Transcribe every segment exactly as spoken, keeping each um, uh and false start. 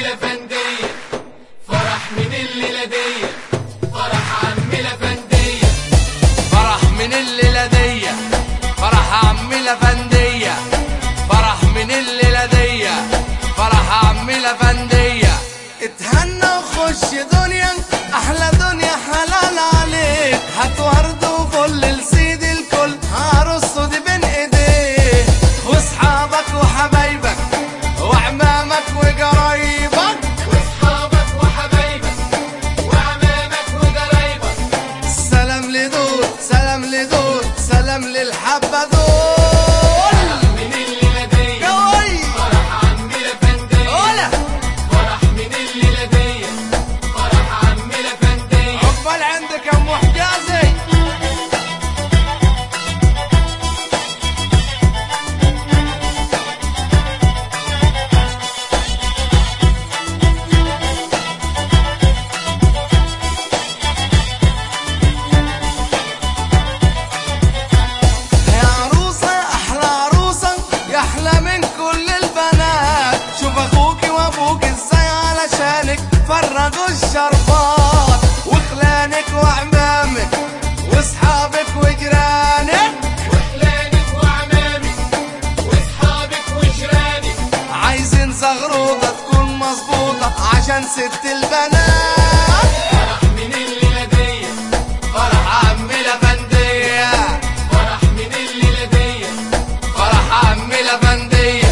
لفندية، فرح من الليلة دي، فرح عم لفندية، فرح من الليلة دي، فرح عم لفندية، فرح من الليلة دي، فرح عم لفندية. اتهنى وخش دنيا، احلى دنيا حلال عليك، هات ورد وفل لسيد الكل، عروسته دي بين ايديه، واصحابك وحبايبك وعمامك وقرايبك، واصحابك وحبايبك وعمامك وقرايبك. سلام لدول سلام لدول سلام للحبة دول. فرح من الليلة دي، قوي فرح عم لفندية، ولا فرح من الليلة دي، فرح عم لفندية. عقبال عندك يا ام حجازي. يا عروسة احلى عروسة، يا احلى من كل البنات، شوف اخوكي وابوك ازاي علشانك فرغوا الشربات، وخلانك وعمامك واصحابك وجيرانك، وخلانك وعمامك واصحابك وجيرانك. عايزين زغروطة تكون مظبوطة عشان ست البنات. فرح من الليلة دي، فرح عم لفندية، فرح من الليلة دي، فرح عم لفندية.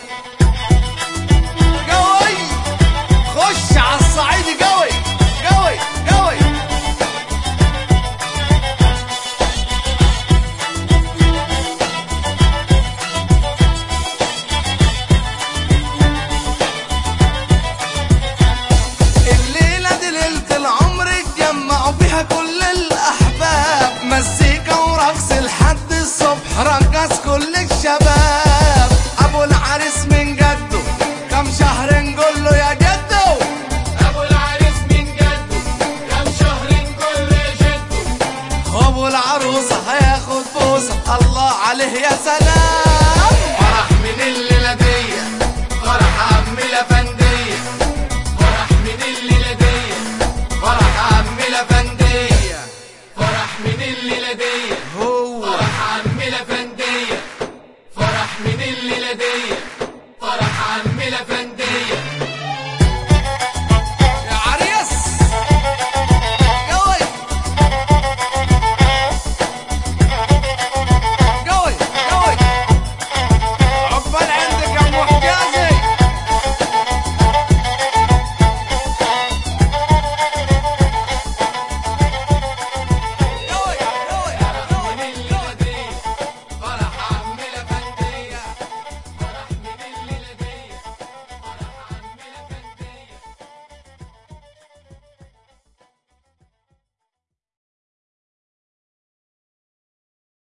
قوي خش عالصعيدي، قوي قوي قوي. الليلة دي ليلة العمر اتجمعوا فيها كل الأحباب، مزيكا ورقص لحد الصبح، رقص كل الشباب. أبو العريس من جده كم شهر نقول له يا جدو، أبو العريس من جده كم شهر نقول له يا جدو. وأبو العروسة هياخد بوسة الله عليه يا سلام.